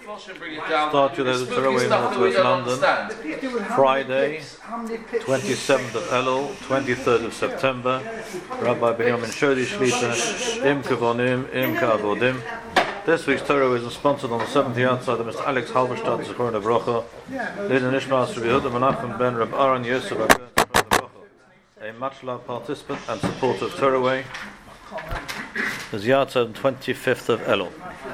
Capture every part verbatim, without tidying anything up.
Start your letter to Teraway in Northwest London, Friday, twenty-seventh of Elul, twenty-third of September. Rabbi Benjamin Shodi Shlita, Im Kavonim, Im Kavodim. This week's Torah is sponsored on the seventh outside of Mister Alex Halberstadt, Zechor Nebrocha, Leden Ishmael, Rabbi Yehuda Menachem Ben Reb Aaron Yosef, a matchla participant and supporter of Torah. There's Yahtzeit on twenty-fifth of Elul.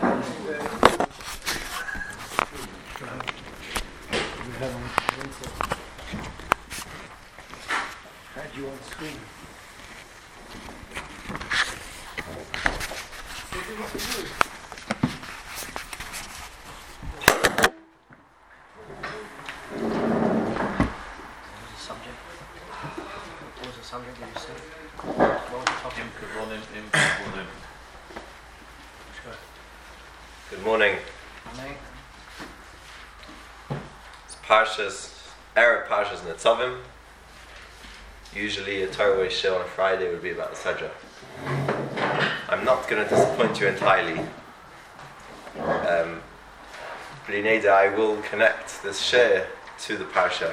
Had you on screen. Good morning. It's Parshas, Erev Parshas Netzavim. Usually a Torah show on a Friday would be about the Sedra. I'm not going to disappoint you entirely. Um, B'nei I will connect this share to the Parsha.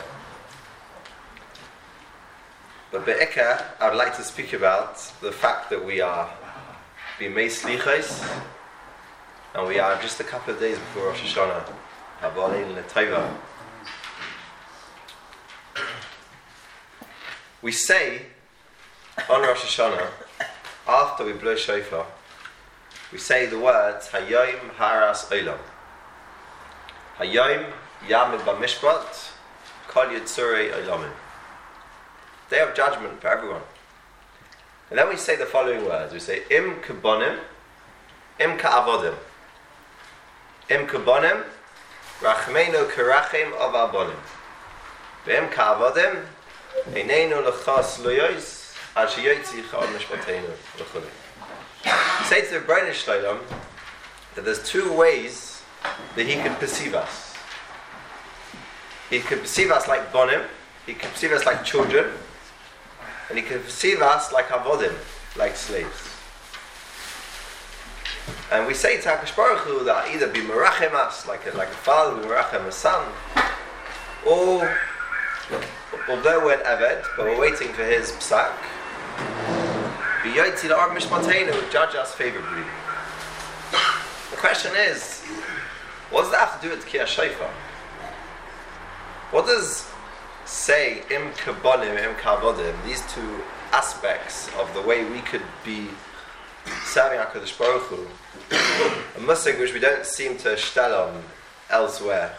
But Be'eka, I would like to speak about the fact that we are Bimei Slichos, and we are just a couple of days before Rosh Hashanah. Ha'balein L'Tova. We say on Rosh Hashanah, after we blow shofar, we say the words Hayom Haras Olam. Hayom Yamid B'Mishpat Kol Yitzurei Olamim. Day of judgment for everyone. And then we say the following words. We say Im Kabonim, Im Ka'avodim. Im Kabonim, Rachmeinu Karachim of Abonim. Im Ka'avodim, Eineinu L'chas Loyois, Ashiyotzi Cha'od Mishpateinu L'chuli. We say to the B'nai Shloim that there's two ways that he can perceive us. He can perceive us like Bonim, he can perceive us like children, and he can perceive us like avodim, like slaves. And we say to HaKadosh Baruch Hu that either be merachem us, like a, like a father be merachem a son, or although we're an Eved, but we're waiting for his psak, be yotzi la'ar mishpateinu, judge us favorably. The question is, what does that have to do with Tkiyah Shofar? What does say Im Kabonim, Im Kavodim, these two aspects of the way we could be serving HaKadosh Baruch Hu, a musig which we don't seem to shtel on elsewhere.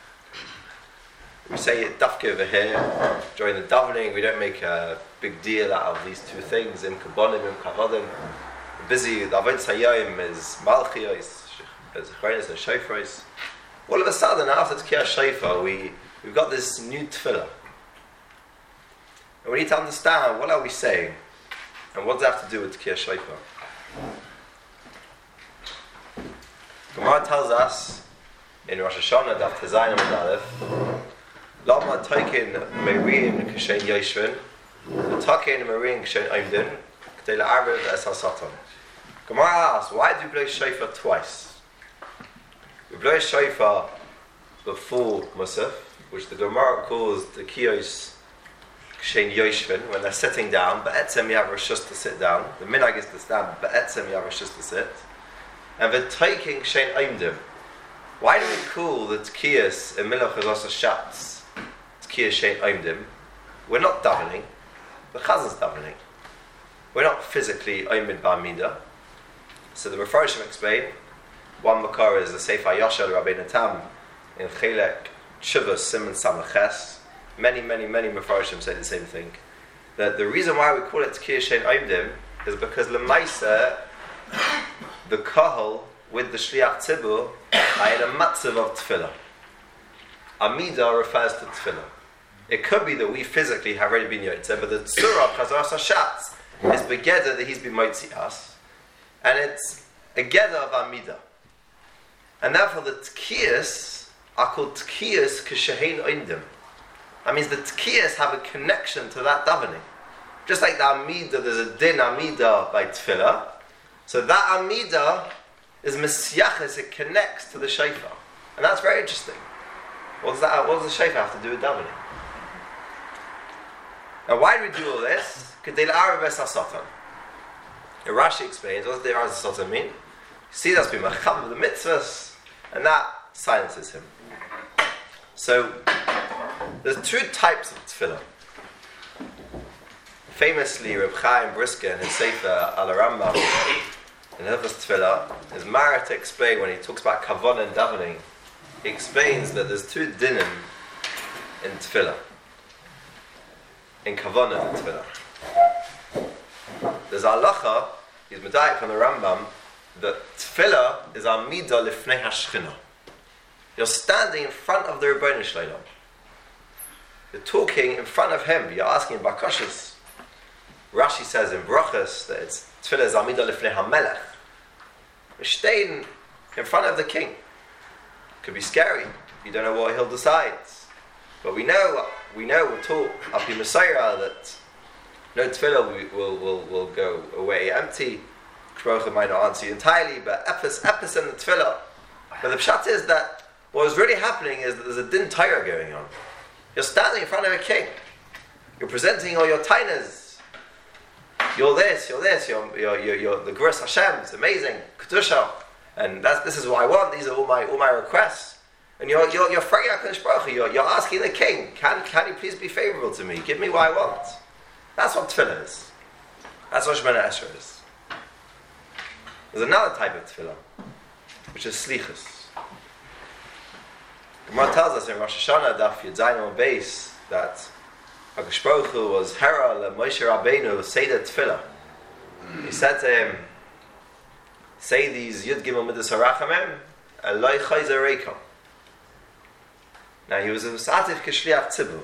We say it dafke over here during the davening. We don't make a big deal out of these two things, Im Kabonim, Im Kavodim. Busy, the Avodas Hayom is Malchios, Zechronos and Shofros. All of a sudden, after Tkiyah Shofar, we we've got this new tefillah. And we need to understand, what are we saying? And what does that have to do with Tkiyah Shofar? Gemara tells us, in Rosh Hashanah, Daf Tezayin Amud Aleph, Lama Tokin Merin Kashen Yoshvin, Tokin Merin Kashen Oimdin, K'dei La'arbev Es HaSatan. Gemara asks, why do we blow shofar twice? We blow shofar before Musaf, which the Gemara calls the Kiyos Kshen Yoshvin, when they're sitting down, but Etzem you have Rishus to sit down. The minhag is to stand, but Etzem you have Rishus to sit. And the taking Kshen Oimdim. Why do we call the Tkiyas in Milach Chazos Shatz Tkiyas Kshen Oimdim? We're not davening, the Chazan's davening. We're not physically Oimid Ba'amida. So the Mefarshim explain, one Makar is the Sefer Yashar Rabbeinu Tam in Chelek Shuvas Simon Samaches. Many, many, many Mefarshim say the same thing. That the reason why we call it Tkiyah Shein Oimdim is because L'maisa, the Kahal with the Shliach Tzibur are in a matzav of Tefillah. Amida refers to Tefillah. It could be that we physically have already been Yotzeh, but the Tzurah Chazar Sashatz is Begeder that he's been Motzi us, and it's a Geder of Amida. And therefore the Tkiyas are called Tkiyas K'shehein Oimdim. That means the Tkiyas have a connection to that davening. Just like the Amida, there's a din Amida by Tefillah. So that Amida is Mesyaches, it connects to the Shofar. And that's very interesting. What does that? What does the shofar have to do with davening? Now, why do we do all this? Kedei la'arav es hasatan. Rashi explains, what does the Arav es hasatan mean? You see, that's been macham of the mitzvahs, and that silences him. So, there's two types of tefillah. Famously, Reb Chaim Brisker in his Sefer Al Rambam, in Hilchos Tefillah, is married to explain when he talks about kavanah and davening. He explains that there's two dinim in tefillah, in kavanah and tefillah. There's halacha, he's medayik from the Rambam, that tefillah is amida lifnei hashchina. You're standing in front of the Rebbeinu Shleilam. You're talking in front of him. You're asking bakashas. Rashi says in Brachas that it's tefillah is amida lifnei hamelech. You're staying in front of the king. Could be scary. You don't know what he'll decide. But we know, we know, we're taught up in Messiah that no tefillah will, will, will go away empty. Baruch might not answer you entirely, but epis, epis in the tefillah. But the pshat is that what is really happening is that there's a din Torah going on. You're standing in front of a king. You're presenting all your tainas. You're this, you're this, you're, you're, you're, you're the Gvurus Hashem, it's amazing, Kedusha. And that's, this is what I want, these are all my all my requests. And you're you're you're fraging HaKadosh Baruch Hu, you're, you're asking the king, can can you please be favorable to me? Give me what I want. That's what tefillah is. That's what Shemona Esrei is. There's another type of tefillah, which is slichus. Gemara tells us in Rosh Hashanah, Daf Yud Zayin on base, that HaKadosh Baruch Hu was Hera le Moshe Rabbeinu Seder Tefillah. He said to him, say these Yud Gimel Midas HaRachamim, Eloi Chayzer Reikam. Now he was a Satif K'Shliach Tzibur.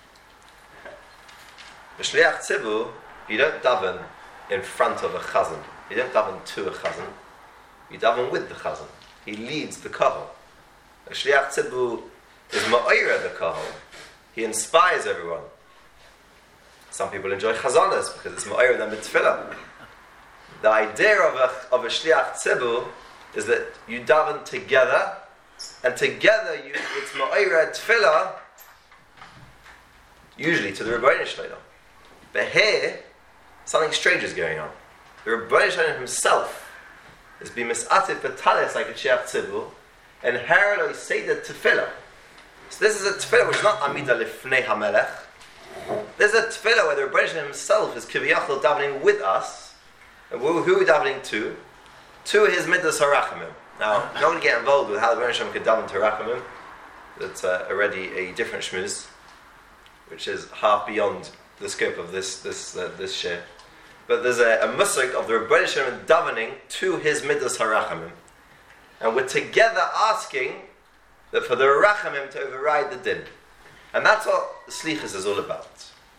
The Shliach Tzibur, you don't daven in front of a chazan. You don't daven to a chazan. You daven with the chazan. He leads the kahal. The Shliach Tzibur is ma'oira the kahal. He inspires everyone. Some people enjoy chazanas because it's ma'oira them with tefillah. The idea of a, of a Shliach Tzibur is that you daven together, and together you, it's ma'oira tefillah, usually to the Rebbeinu Shleilam. But here, something strange is going on. The Rebbeinu Shleilam himself is being misatif b'talis like a Shliach Tzibur, and heraloi seder tefillah. So this is a tefillah which is not amida lifnei hamelech. There's a tefillah where the Rebbeinu Shleilam himself is kiviyachol davening with us. And who, who are we davening to? To his midas harachamim. Now, I'm not going to get involved with how the Rebbeinu Shleilam could daven to harachamim. That's uh, already a different shmuz, which is half beyond the scope of this this uh, this share. But there's a, a musik of the Rebbeinu Shleilam davening to his midas harachamim, and we're together asking that for the harachamim to override the din, and that's what slichus is all about.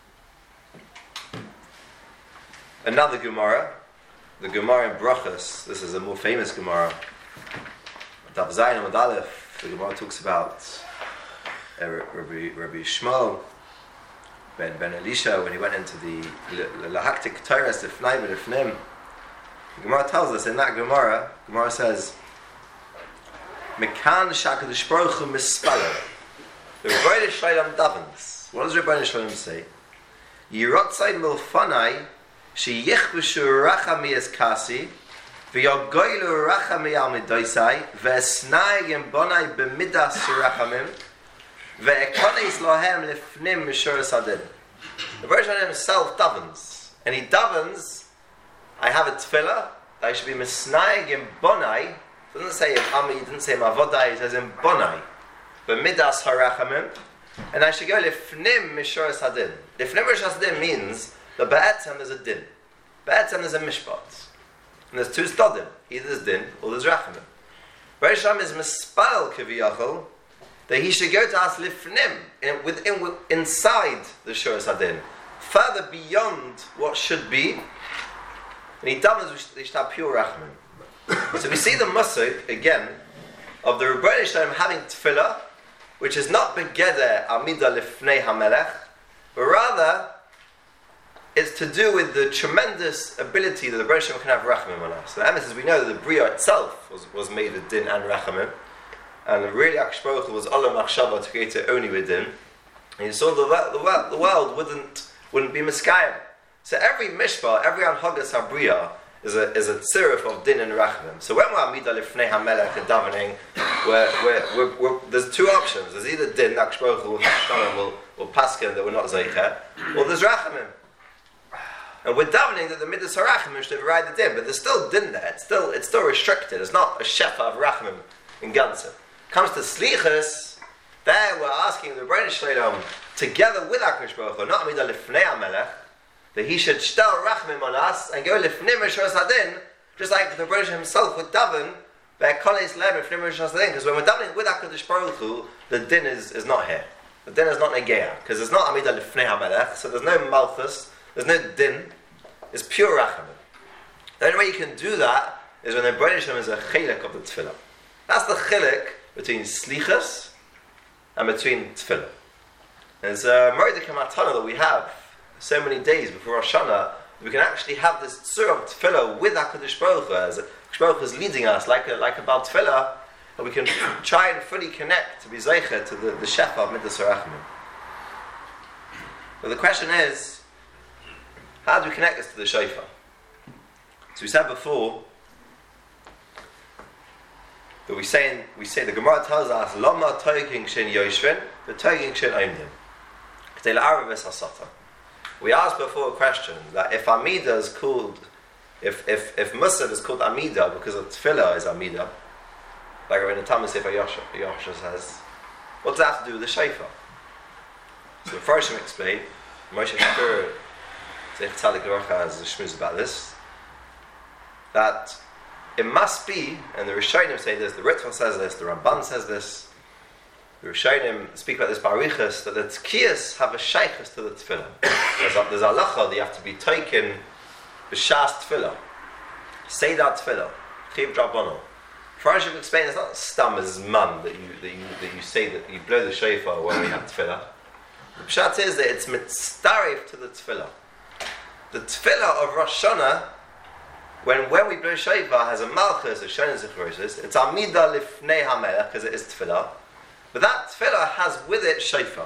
Another Gemara, the Gemara in Brachas. This is a more famous Gemara. Daf Zayin Amud Aleph. The Gemara talks about uh, Rabbi, Rabbi Shmuel ben Ben Elisha when he went into the Lahaktik Torah Lifnai V'Lifnim. The Gemara tells us in that Gemara, Gemara says, Mekan Shakadosh Baruch Hu Mispalel. The Rebbeinu Shleilam davens. What does Rebbeinu Shleilam say? Yirotzai milfanai sheyichbushu rachami es kasi v'yogoylu rachami al midoisai v'esnai yimbonai b'midas rachamim v'ekonis lohem lifnim mishuras adin. The Rebbeinu Shleilam himself davens, and he davens. I have a tefillah that I should be misnai yimbonai. Doesn't say in Ami, it doesn't say in Mavodai, it says in Bonai. But Midas Harachamim. And I should go Lifnim Mishuras Hadin. Lifnim Mishuras Hadin means that Ba'atzam there's a din. Ba'atzam there's a mishpat. And there's two stodim. Either there's din or there's Rachamim. Risham is Mispal Kiviyachol that he should go to ask Lifnim in, within, inside the Shuras Hadin. Further beyond what should be. And he davens they should have pure Rachamim. So we see the musik again of the Rebbeinu Shleilam having tefillah, which is not begeder amida lifnei hamelech, but rather it's to do with the tremendous ability that the Rebbeinu Shleilam can have rachamim on us. So the emes is we know that the bria itself was, was made of din and rachamim, and really HaKadosh Baruch Hu was Olam Machshava to create it only with din. And you saw the, the, the world wouldn't wouldn't be miskayim. So every mishpah, every anhagas habriya is a is a tziruf of din and rachamim. So when we're amida lifnei hamelech and davening, we're, we're, we're, we're, there's two options. There's either din, HaKadosh Baruch Hu will will paskin that we're not zeicher, or there's rachamim. And we're davening that the midas harachamim should override the din, but there's still din there. It's still it's still restricted. It's not a shefa of rachamim in ganze. Comes to slichas, there we're asking the Rebbeinu Shalom together with HaKadosh Baruch Hu, not amida lifnei hamelech, that he should shtel rachamim on us and go lifnei mishras hadin, just like the Rebbeinu himself would daven be'kolis lem lifnei mishras hadin. Because when we're davening with HaKadosh Baruch Hu, the din is, is not here. The din is not negeah, because it's not amida lifnei hamelech, so there's no malchus, there's no din. It's pure rachamim. The only way you can do that is when the Rebbeinu Shalom is a chilek of the tefillah. That's the chilek between slichas and between tefillah. There's a Moedik HaMatana that we have so many days before Rosh Hashanah, we can actually have this tzur of tefillah with HaKadosh Baruch Hu, as HaKadosh Baruch Hu is leading us like a, like a Baal Tefillah, and we can try and fully connect to be zeicher to the, the shefa of Midas HaRachamim. But the question is, how do we connect this to the shofar? So we said before that we say we say the Gemara tells us Lama Toiging Shin Yoshvin, the Toiging Shin Oimdim. We asked before a question that if Amida is called, if if if Musaf is called Amida because of Tefillah is Amida, like in the Talmud Sefer Yosha says, what does that have to do with the shofar? So the Farshim explain, Moshe Shapiro Zeich Tzadik Baruch has a shmuz about this, that it must be, and the Rishonim say this, the Ritva says this, the Ramban says this, the Rishonim speak about this barichas, that the tkiyas have a shaykhus to the tefillah. There's a, there's a halacha that you have to be taken b'shas tefillah, say that tefillah, chiv drabono. Farshim explain it's not stam as man that you that you that you say that you blow the shofar when we have tefillah. The pshat is that it's mitzaref to the tefillah. The tefillah of Rosh Hashanah, when, when we blow shofar, has a malchus of Shana Zichrosis. It's Amida Lifnei HaMelech, because it is tefillah. But that tefillah has with it shofar.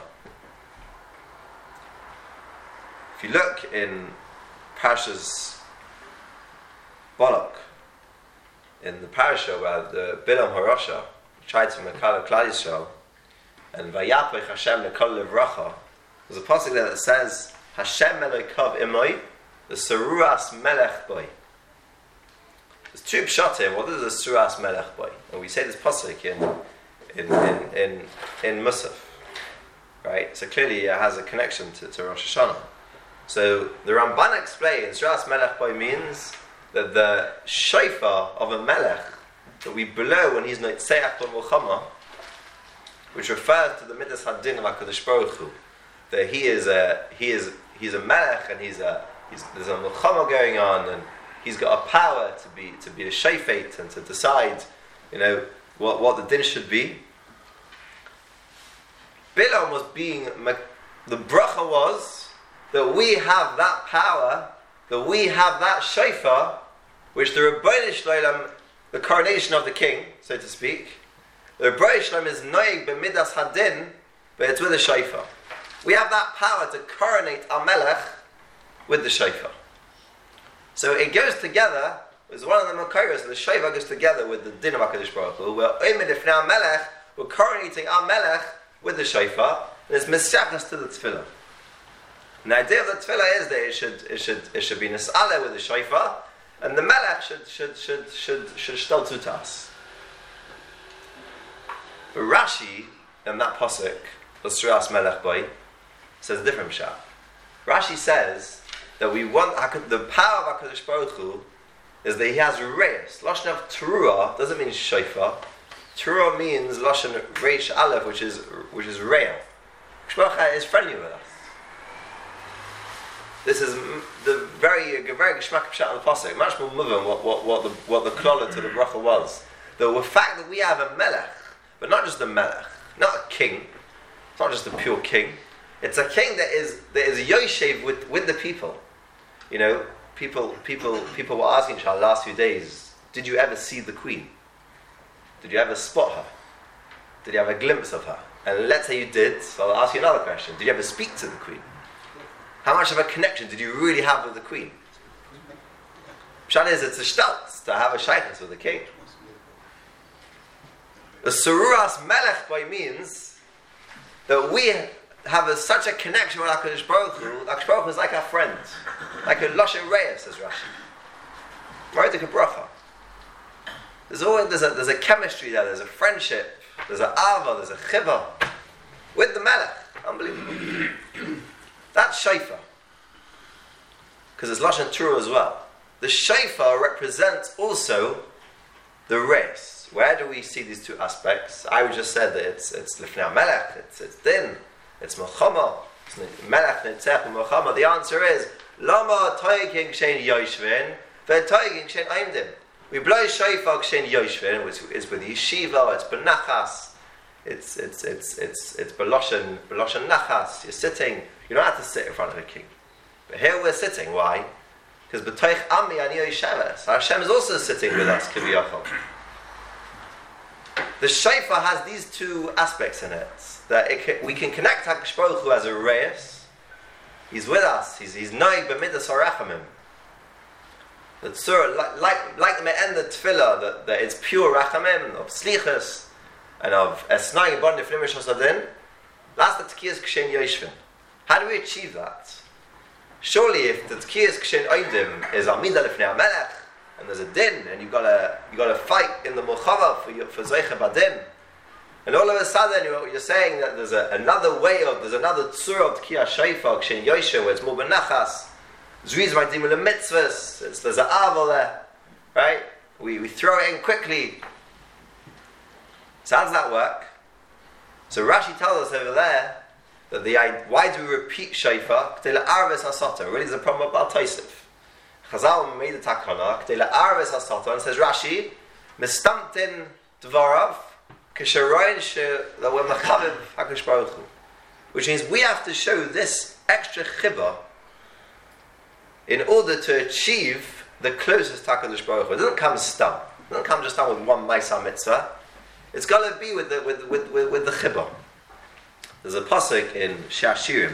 If you look in Parashas Balak, in the parasha where the Bilam Harosha tried to Mekala Klal Yisrael, and Vayapech Hashem Lekol Levracha, there's a passage there that says, Hashem Elokav Imoi, the Saruas Melech Boy. There's two pshatim. What is the Saruas Melech Boy? And we say this pasuk in in in in, in Musaf, right? So clearly it has a connection to, to Rosh Hashanah. So the Ramban explains Saruas Melech Boy means that the shofar of a melech that we blow when he's Noitzeach B'Mulchama, which refers to the Midas Hadin of HaKadosh Baruch Hu, that he is a he is he's a melech and he's a he's, there's a Mulchama going on and he's got a power to be to be a shofet and to decide, you know, what, what the din should be. Bilam was being the bracha was that we have that power, that we have that shofar, which the Rebbeinu Shalom, the coronation of the king, so to speak, the Rebbeinu Shalom is noig b'midas hadin, but it's with a shofar. We have that power to coronate our melech with the shofar. So it goes together, it's one of the makoros, the shofar goes together with the din of HaKadosh Baruch Hu. We're oimid ifnei our melech, we're coronating our melech with the shofar, and it's misyachas to the tefillah. And the idea of the tefillah is that it should it should it should be nis'aleh with the shofar, and the melech should should should should should shtel tutas. But Rashi in that pasuk, the Suras Melech Boy, says a different pshat. Rashi says that we want the power of HaKadosh Baruch Hu is that he has reis. Lashon of teruah doesn't mean shofar. Teruah means lashon reish aleph, which is which is reil. HaKadosh is friendly with us. This is the very very geschmack pshat on the pasuk. Much more moving what what what the what the klola to the bracha was. The fact that we have a melech, but not just a melech, not a king. It's not just a pure king. It's a king that is that is yoshev with, with the people. You know, people people people were asking each other the last few days, did you ever see the queen? Did you ever spot her? did you have a glimpse of her? And let's say you did, so I'll ask you another question. Did you ever speak to the Queen? How much of a connection did you really have with the Queen? Pshat is, it's a shtalt to have a shaykhus with the king. The Sururas Melech by means that we have a, such a connection with HaKadosh Baruch Hu. HaKadosh Baruch Hu is like our friend, like a Loshen Reya, says Rashi. Moedik Bracha. There's always there's a there's a chemistry there. There's a friendship. There's an ava. There's a chiva with the Melech. Unbelievable. That's shofar, because it's Lashon Torah as well. The shofar represents also the race. Where do we see these two aspects? I would just said that it's it's Lifnei Melech, it's it's din, it's Melchama, it's Melech Nitzech Melchama. The answer is Lama Toiking Kshen Yoshvin, V'Toiking Kshen Aimdim. We blow shofar Kshen Yoshvin, which is with yeshiva, it's benachas, it's it's it's it's it's beloshen beloshen nachas. You're sitting. You don't have to sit in front of the king. But here we're sitting. Why? Because b'toich ami ani yisheves. Hashem is also sitting with us. Kiviyachol. The shofar has these two aspects in it. That it can, we can connect HaKadosh Baruch Hu as a reis. He's with us. He's he's noig b'midas harachamim. The tzur, like like like the me'en the tefillah, that, that it's pure rachamim of slichus and of esnai bon nefnim shasadin. That's the tkiyas kshen yoshvin. How do we achieve that? Surely, if the tkiyas kshen oidim is amida lefnei melech, and there's a din, and you've got to you got to fight in the mulchava for for zeicha badin, and all of a sudden you're, you're saying that there's a, another way of there's another tzur of tkiyas shofar kshen yoshvin where it's more benachas. Zriz ma'dim le mitzvahs. There's an aval there, right? We we throw it in quickly. So how does that work? So Rashi tells us over there that the why do we repeat shofar? K'tei le'arves hasata. Really, there's a problem about Tosef. Chazal made the takana k'tei le'arves hasata, and says Rashi, mistamtin dvarav k'sharoyin she that we're mechaviv HaKadosh Baruch Hu, which means we have to show this extra chibah in order to achieve the closest to HaKadosh Baruch Hu. It doesn't come stum. It doesn't come just down with one Maisa Mitzvah. It's got to be with the with with with, with the chibah. There's a pasuk in Shashirim,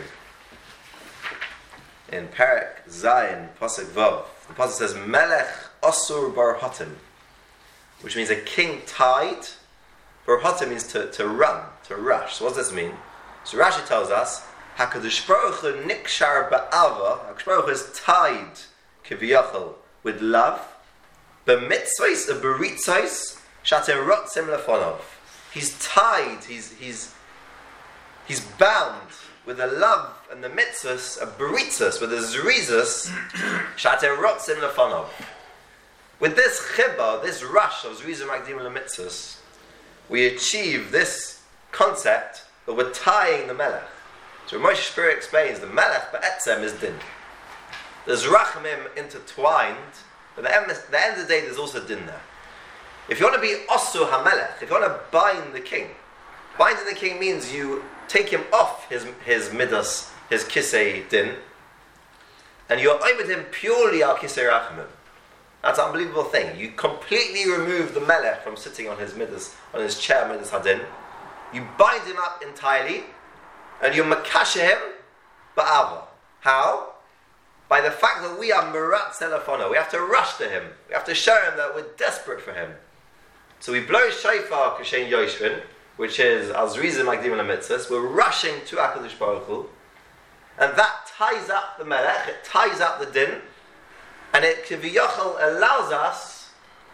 in Perek Zayin, pasuk Vav. The pasuk says, Melech Osur Bar Hatim, which means a king tied. Bar Hatim means to, to run, to rush. So what does this mean? So Rashi tells us, HaKadosh Baruch Hu nikshar ba'ava, HaKadosh Baruch Hu is tied, kiviyachol, with love, b'mitzvahs, a beritzos, shatem rotzim lefonov. He's tied, he's, he's, he's bound with the love and the mitzvahs, a beritzos, with the zrizos, shatem rotzim lefonov. With this chibah, this rush of zrizos magdim lemitzvahs, we achieve this concept that we're tying the melech. So Moshe Shapiro explains the melech ba'etzem is din. There's rachamim intertwined, but at the end of the day there's also din there. If you want to be osur hamelech, if you want to bind the king, binding the king means you take him off his his midas, his kisei din, and you're over him purely al kisei rachamim. That's an unbelievable thing. You completely remove the melech from sitting on his midas, on his chair midas hadin. You bind him up entirely, and you makasha him ba'ava. How? By the fact that we are murat telefono. We have to rush to him. We have to show him that we're desperate for him. So we blow shofar kashen yoshvin, which is azrizim magdim lemitzvahs. We're rushing to HaKadosh Baruch Hu, and that ties up the melech. It ties up the din, and it kiviyachol allows us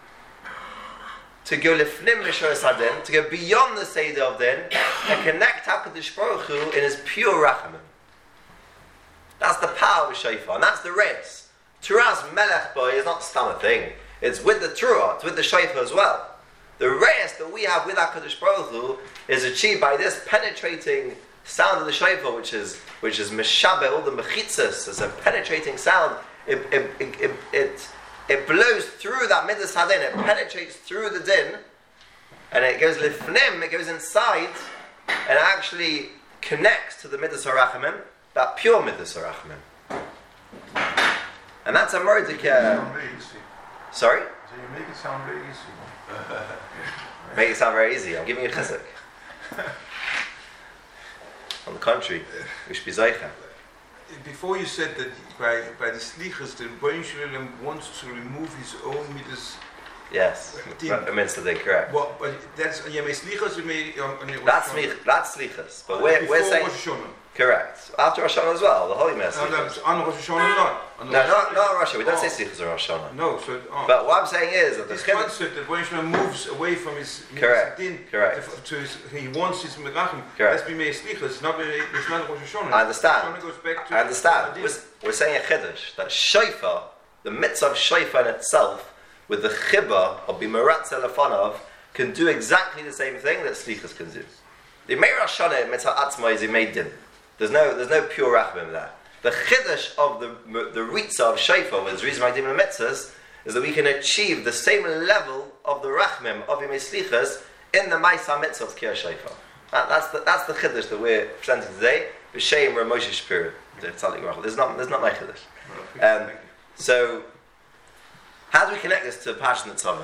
to go lifnim mishras hadin, to go beyond the seder of din, and connect HaKadosh Baruch Hu in his pure rachamim. That's the power of shofar, and that's the race. Turas melech boy is not stam a thing. It's with the Torah, it's with the shofar as well. The race that we have with HaKadosh Baruch Hu is achieved by this penetrating sound of the shofar, which is which is meshaber, all the mechitzas. It's a penetrating sound. It it it it, it, it blows through that midas hadin. It penetrates through the din, and it goes lifnim. It goes inside, and actually connects to the midas harachamim, that pure midas harachamim. And that's a murdik. Uh, sorry. So you make it sound very easy. Make it sound very easy. I'm giving you chizuk. On the contrary, we should be zeicha. Before you said that by by the slichas, the Rebbeinu Shalom wants to remove his own midas. Yes, it means that they're correct. Well, but that's yeah, my slichas. That's me. That's slichas. But we're we're saying correct after Rosh Hashanah as well. The holy mess. No, no, on Rosh Hashanah not. No, not not Rosh Hashanah. We don't oh. say slichas on Rosh Hashanah. No, so. Oh. But what I'm saying is that this the concept that Rebbeinu Shalom moves away from his correct. Din correct. To, to his, he wants his merachim. Correct. That's be made slichas. Not it's not Rosh Hashanah. I understand. Rosh Hashanah goes back to I understand. We're, we're saying a chiddush that shofar, the mitzvah of shofar in itself, with the chibah of bimaratza lefanov, can do exactly the same thing that slichas can do. The Meir Hashanah mitzvah atzma is made din. There's no, there's no pure rachmim there. The chiddush of the the ritza of shofar with reason why the mitzvahs is that we can achieve the same level of the rachmim of imei slichas in the ma'isa mitzvah of kiyar shofar. That, that's the that's the chiddush that we're presenting today. B'shem Ramoshe Shapiro. There's not there's not my chiddush. Um, so. How do we connect this to Passion Tzavim?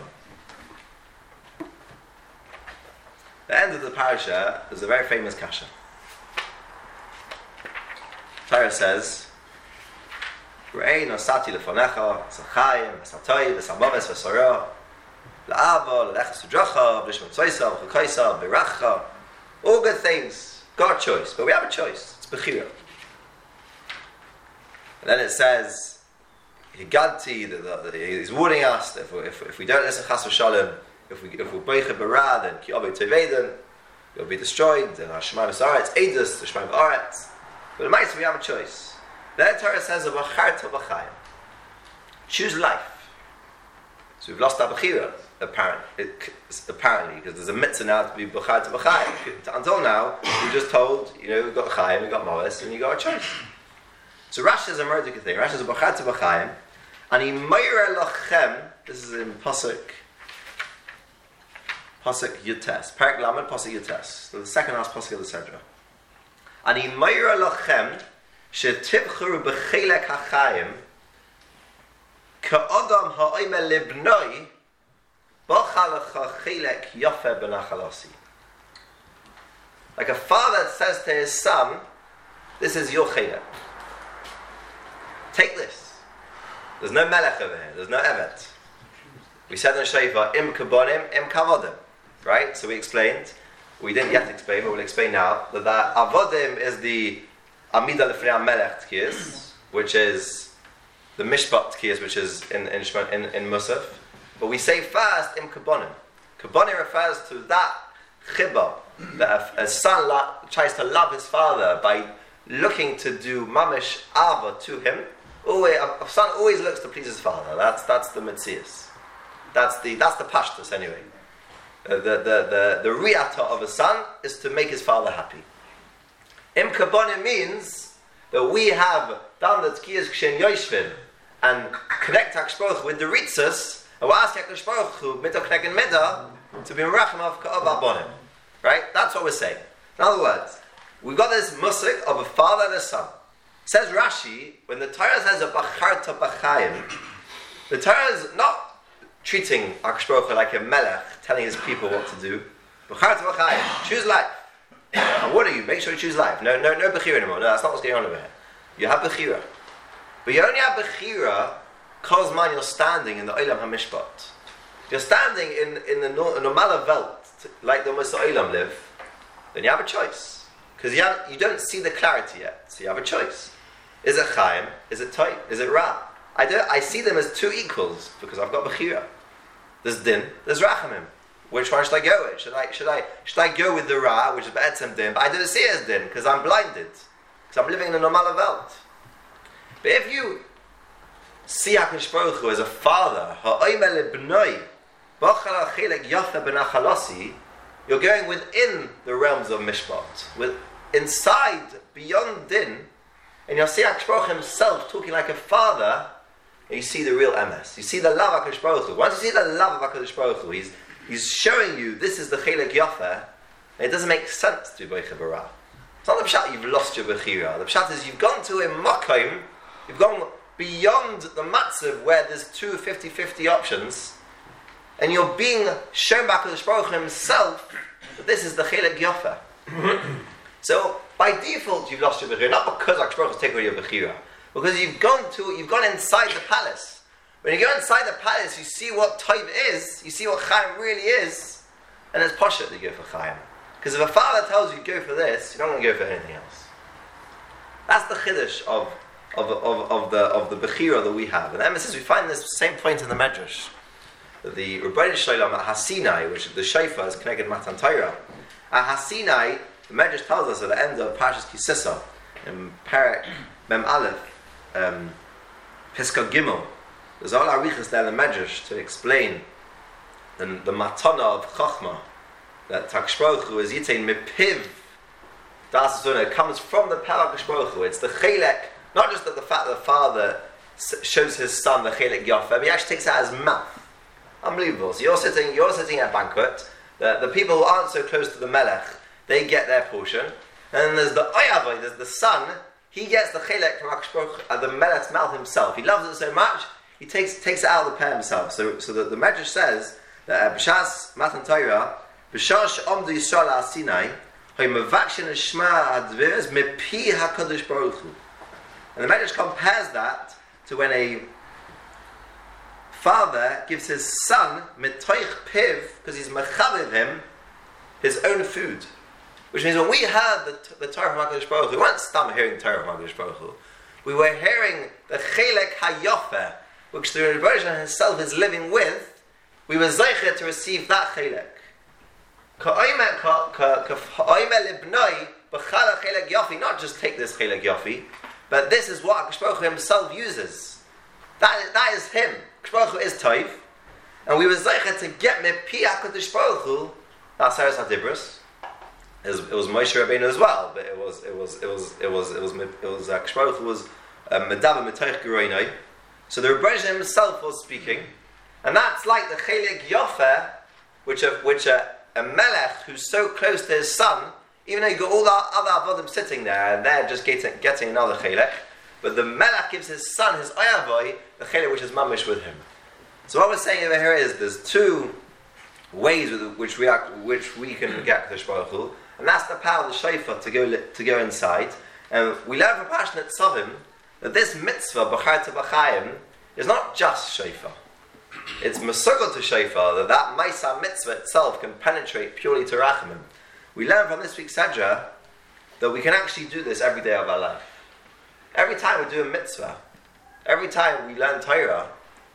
The end of the parasha is a very famous kasha. Torah says, "Re'ei nosati lefonecha, tzachayim, v'satoy, v'samaves, v'sorah, la'ava, l'lechas u'dracha, v'lishmot tzoysa, v'chukoysa, v'iracha." All good things. God choice, but we have a choice. It's bechira. And then it says, Higadti, he's warning us that if we, if, if we don't listen chas v'shalom, if we if we break a barad, then ki avei teveden, you'll be destroyed. And our shemaim v'saaretz edus, the shemaim v'aretz. But in Ma'aseh we have a choice. The Torah says of acharta b'chayim, choose life. So we've lost our bechira, apparently, apparently, because there's a mitzvah now to be b'charta b'chayim. Until now, we just told, you know, we've got chayim, we've got mavis, and you got a choice. So Rashi is a murdic thing. Rashi is a b'charta b'chayim. And he meira lachem, this is in Pasuk, Pasuk Yutes, Parak Lamed, Pasuk Yutes, so the second last Pasuk of the Sedra. And he meira lachem, shetivchuru b'chelek hachayim, ka'odam ha'oime libnoi, b'chalecha chelek yofe b'nachalasi. Like a father says to his son, this is your chelek. Take this. There's no melech over here. There's no evet. We said in Shofar, im kabonim, im kavodim. Right? So we explained. We didn't yet explain, but we'll explain now that the avodim is the amida lefnei melech tkiyas, which is the mishpat tkiyas, which is in in in, in Musaf. But we say first im kabonim. Kabonim refers to that chibah that a, a son lo- tries to love his father by looking to do mamish ava to him. Always, a son always looks to please his father. That's that's the mitzias. That's the that's the pashtus anyway. Uh, the the the the riyata of a son is to make his father happy. Im kabonim means that we have done the tkiyas kshen yoshvin and connect Hakadosh with the ritzas. And we ask Hakadosh Baruch Hu midah kneken midah to be merachim of ka'ov abonim. Right? That's what we're saying. In other words, we've got this musik of a father and a son. Says Rashi, when the Torah says a b'charta b'chayim, the Torah is not treating Hakadosh Baruch Hu like a melech, telling his people what to do. B'charta b'chayim, choose life. And what are you? Make sure you choose life. No, no, no bechira anymore. No, that's not what's going on over here. You have bechira, but you only have bechira because man, you're standing in the olam hamishpat. You're standing in in the normale welt, like the Moshe Olam live. Then you have a choice because you have, you don't see the clarity yet. So you have a choice. Is it Chaim? Is it Toy? Is it Ra? I don't. I see them as two equals because I've got Bechira. There's Din. There's Rachamim. Which one should I go with? Should I should I should I go with the Ra, which is Be'etzem Din? But I don't see it as Din because I'm blinded. Because I'm living in a normale welt. But if you see Hakadosh Baruch Hu as a father, Ha'omer lebnoi, b'chal ha'chelek yafa b'nachalasi, you're going within the realms of Mishpat, with inside, beyond Din. And you'll see Hakadosh Baruch Hu himself talking like a father, and you see the real M S. You see the love of Hakadosh Baruch Hu. Once you see the love of Hakadosh Baruch Hu, he's, he's showing you this is the Chelek Yafa, and it doesn't make sense to do Beicha Bara. It's not the Pshat you've lost your Bechira. The Pshat is you've gone to a Makom, you've gone beyond the Matzav where there's two fifty-fifty options, and you're being shown by Hakadosh Baruch Hu himself that this is the Chelek Yofa. So by default, you've lost your Bechira, not because HaKadosh Baruch Hu has taken away your Bechira, because you've gone to, you've gone inside the palace. When you go inside the palace, you see what Toiv is, you see what Chaim really is, and it's Poshet that you go for Chaim. Because if a father tells you go for this, you're not going to go for anything else. That's the Chiddush of Of, of, of the of the Bechira that we have. And the emphasis, we find this same point in the Medrash. The Rebbeinu Shalom at Hasinai, which the Shofar is connected Matan Torah. At Hasinai, the Medrash tells us at the end of Parashas Kisisa, in Perek Mem Aleph, um, Piska Gimel, there's all arichas there in the Medrash to explain the, the Matana of Chochmah, that HaKadosh Baruch Hu is Yitein Mipiv, Das Zuna, it comes from the power of HaKadosh Baruch Hu. It's the Chelek. Not just that the fact that the father shows his son the Chelek Yofa, but he actually takes it out of his mouth. Unbelievable. So you're sitting, you're sitting at a banquet, the, the people who aren't so close to the Melech, they get their portion, and then there's the Oyavoy, there's the son, he gets the Chelek from HaKadosh Baruch Hu, uh, the Melech's mouth himself. He loves it so much, he takes takes it out of the pair himself. So so the, the Medrash says that B'shas Matan Torah, B'shas Omdu Yisrael al Sinai, Hoy Mevakshin Shema Advirs Mepi HaKadosh Baruch Hu. And the Medrash compares that to when a father gives his son mitoich piv, because he's mechaviv him, his own food. Which means when we heard the, the Torah from HaKadosh Baruch Hu, we weren't stam hearing the Torah from HaKadosh Baruch Hu. We were hearing the Chelek HaYofer, which the Rebbeinu himself is living with. We were zeicher to receive that Chelek. Not just take this Chelek Yofi, but this is what HaKadosh Baruch Hu himself uses. That, that is him. HaKadosh Baruch Hu is Toiv. And we were zeicher to get Mepi HaKadosh Baruch Hu, that's Aseres HaDibros. It was, it was Moshe Rabbeinu as well, but it was it was it was it was it was it was HaKadosh Baruch Hu was Medaber Mitoich Geroinai. So the Rebbeinu himself was speaking, and that's like the Chelek Yofer, which a which a, a Melech who's so close to his son. Even though you got all the other avodim sitting there, and they're just getting, getting another chelek, but the Melech gives his son, his ayavoy, the chelek which is mamish with him. So what we're saying over here is there's two ways with which we are, which we can get Kadosh Baruch Hu, and that's the power of the shofar to go to go inside. And we learn from Passionate Tzavim that this mitzvah b'char to b'chayim is not just shofar. It's masugel to shofar, that that Maisa mitzvah itself can penetrate purely to rachamim. We learn from this week's Sedra that we can actually do this every day of our life. Every time we do a mitzvah, every time we learn Torah,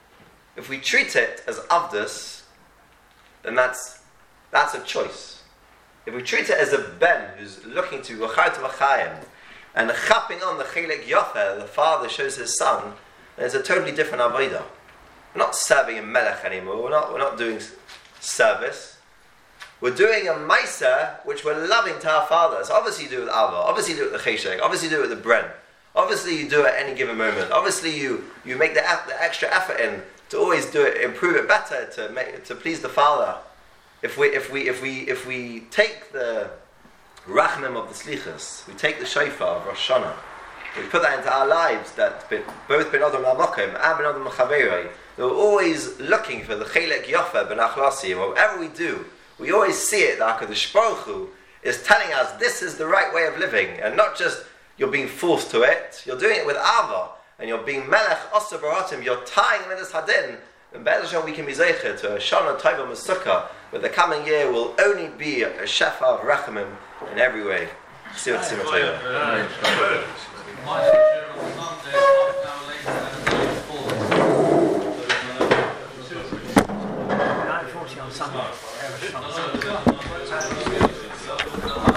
if we treat it as avdus, then that's that's a choice. If we treat it as a ben who's looking to v'char to v'chayim and chapping on the chelek yofer, the father shows his son, then it's a totally different avodah. We're not serving a melech anymore. We're not. We're not doing service. We're doing a Maisa which we're loving to our Father. So obviously you do it with Ava, obviously you do it with the Cheshek, obviously you do it with the Bren, obviously you do it at any given moment, obviously you, you make the, the extra effort in to always do it, improve it better, to make to please the Father. If we if we if we if we take the Rachmim of the Slichas, we take the Shofar of Rosh Hashanah, we put that into our lives, that both Ben Adam L'Makom and Ben Adam L'Chaverei, we're always looking for the Chelek Yofer Ben Achlasi, and whatever we do, we always see it that HaKadosh Baruch Hu is telling us this is the right way of living, and not just you're being forced to it, you're doing it with Ava, and you're being Melech Osa Baratim, you're tying Midas Hadin, and Be'ez Hashem we can be Zeicher to a Shana Tova Masukah, but the coming year will only be a Shefa of Rachamim in every way. See what Tzimah nine forty on Sunday.